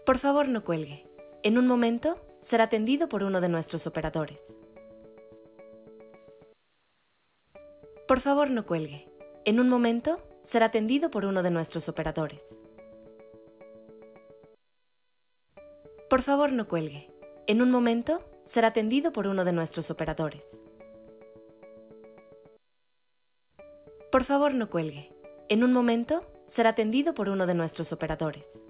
Por favor, no cuelgue. En un momento será atendido por uno de nuestros operadores. Por favor, no cuelgue. En un momento será atendido por uno de nuestros operadores. Por favor, no cuelgue. En un momento será atendido por uno de nuestros operadores. Por favor, no cuelgue. En un momento será atendido por uno de nuestros operadores.